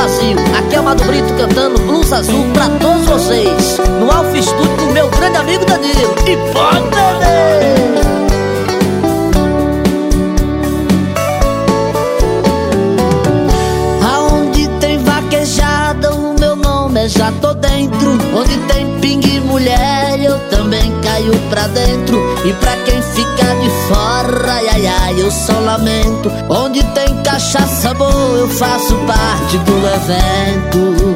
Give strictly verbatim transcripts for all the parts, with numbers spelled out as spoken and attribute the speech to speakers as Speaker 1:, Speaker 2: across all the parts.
Speaker 1: Brasil. Aqui é o Amado Brito cantando Blues Azul pra todos vocês, no Alfa Estúdio do meu grande amigo Danilo. E pode beber! Aonde tem vaquejada, o meu nome é Já Tô Dentro. Onde tem pingue e mulher, eu também caio pra dentro. E pra quem fica de fora, ai ai ai, eu só lamento. Onde tem cachaça boa, eu faço parte do evento.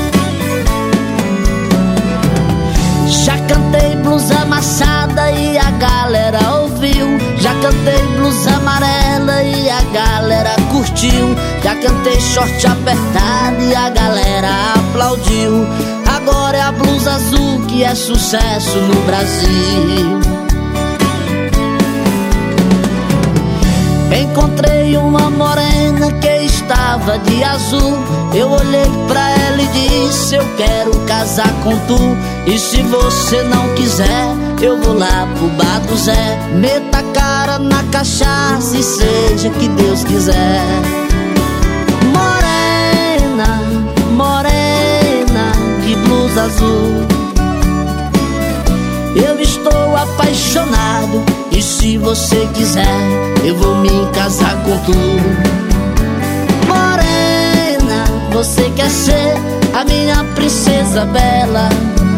Speaker 1: Já cantei blues amassada e a galera ouviu. Já cantei blues amarela e a galera curtiu. Já cantei short apertado e a galera aplaudiu. Agora é a blues azul que é sucesso no Brasil. Encontrei uma morena que estava de azul. Eu olhei pra ela e disse: eu quero casar com tu. E se você não quiser, eu vou lá pro bar do Zé. Meta a cara na cachaça e seja que Deus quiser. Morena, morena de blues azul, eu estou apaixonado. E se você quiser, eu vou me casar com tu. Morena, você quer ser a minha princesa bela.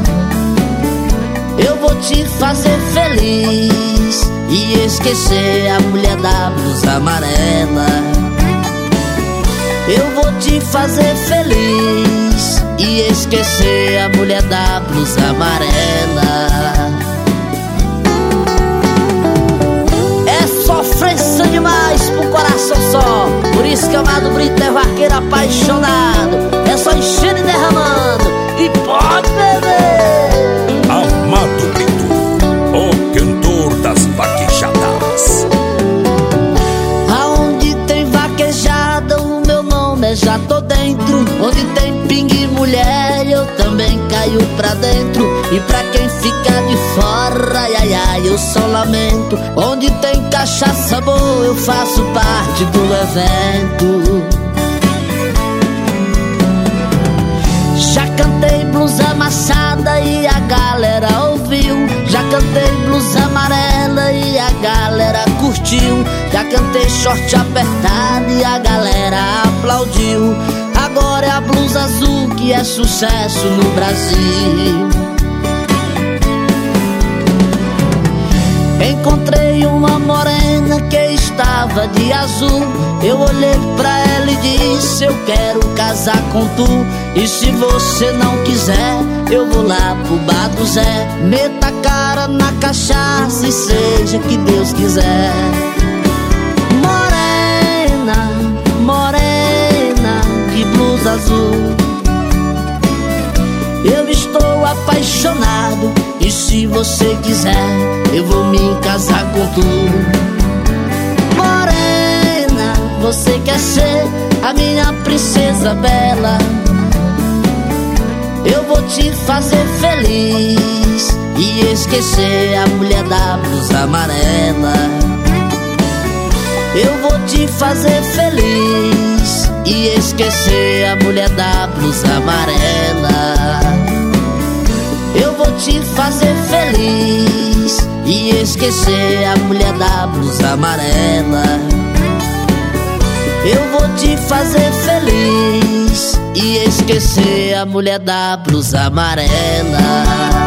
Speaker 1: Eu vou te fazer feliz e esquecer a mulher da blusa amarela. Eu vou te fazer feliz e esquecer a mulher da blusa amarela. Sofrência demais pro coração só. Por isso que o Amado Brito é vaqueiro apaixonado. É só enchendo e derramando. E pode beber.
Speaker 2: Amado Brito, o cantor das vaquejadas.
Speaker 1: Aonde tem vaquejada, o meu nome é Já Tô Dentro. Onde tem pingue e mulher, eu também caio pra dentro. E pra quem fica de fora, ai ai ai, eu só lamento. Onde tem cachaça boa, eu faço parte do evento. Já cantei blues amassada e a galera ouviu. Já cantei blues amarela e a galera curtiu. Já cantei short apertado e a galera aplaudiu. Agora é a blues azul que é sucesso no Brasil. Encontrei uma morena que estava de azul. Eu olhei pra ela e disse: eu quero casar com tu. E se você não quiser, eu vou lá pro bar do Zé. Meta a cara na cachaça e seja que Deus quiser. Morena, morena de blusa azul, eu estou apaixonado. E se você quiser, eu vou me casar com tu. Morena, você quer ser a minha princesa bela. Eu vou te fazer feliz e esquecer a mulher da blusa amarela. Eu vou te fazer feliz e esquecer a mulher da blusa amarela. Eu vou te fazer feliz e esquecer a mulher da blusa amarela. Eu vou te fazer feliz e esquecer a mulher da blusa amarela.